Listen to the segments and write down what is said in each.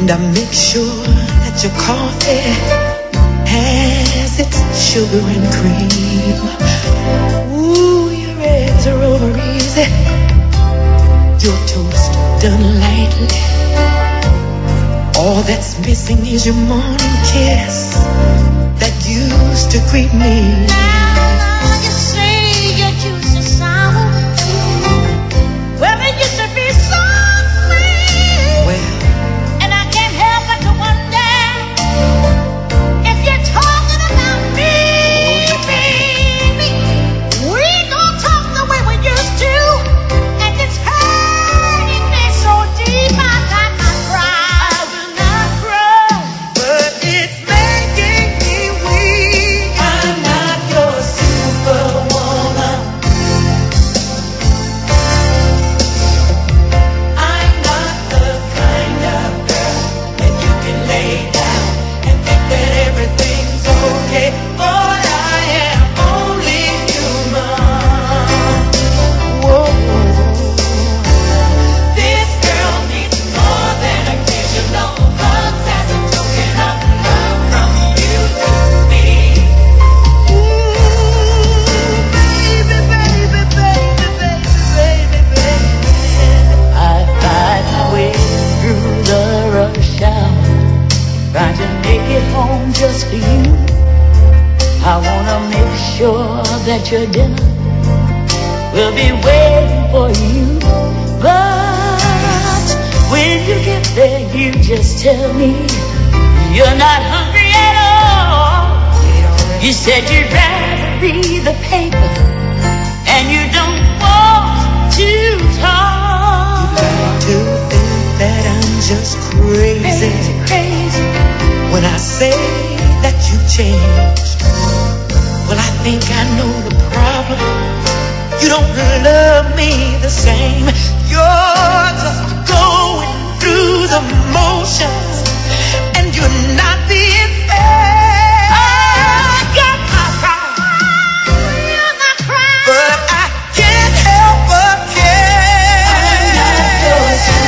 And I make sure that your coffee has its sugar and cream. Ooh, your eggs are over easy. Your toast done lightly. All that's missing is your morning kiss that used to greet me. Now you say your juice is sour. Well, it used to be so sweet. Well, and I can't help but to wonder if you're talking about me, baby. We don't talk the way we used to, and it's hurting me so deep I got my cry. I will not cry, but it's making me weak. I'm not your superwoman. I'm not the kind of girl that you can lay down and think that everything's okay. But I am only human. Whoa. This girl needs more than occasional hugs as a token of love from you to me. I fight my way through the rush hour, trying to make it home just for you. I wanna make sure that your dinner will be waiting for you. But when you get there, you just tell me you're not hungry at all. You said you'd rather read the paper and you don't want to talk. You like to think that I'm just crazy, crazy. When I say that you changed, well, I think I know the problem. You don't love me the same. You're just going through the motions, and you're not being fair. I got my pride, you're not crying. but I can't help but care. I'm not your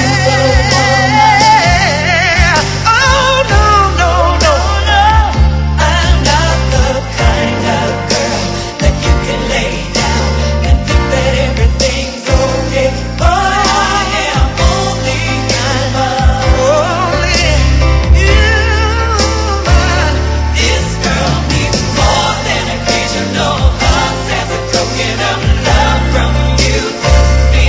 superwoman. Oh, no, no, no, no. I'm not the kind of girl that you can lay down and think that everything's okay. But I am only human. This girl needs more than occasional hugs as a token of love from you to me.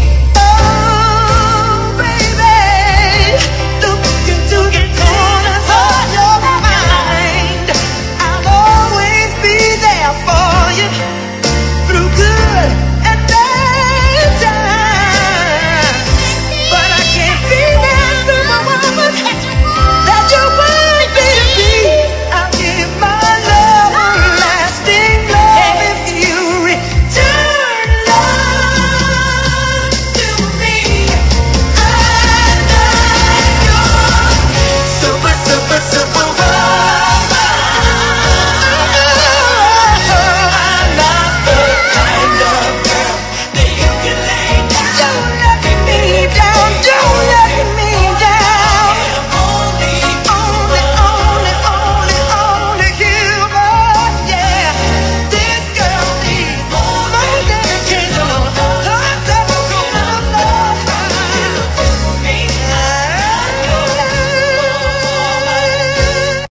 Oh, baby, look into the corners of your mind. I'll always be there for you.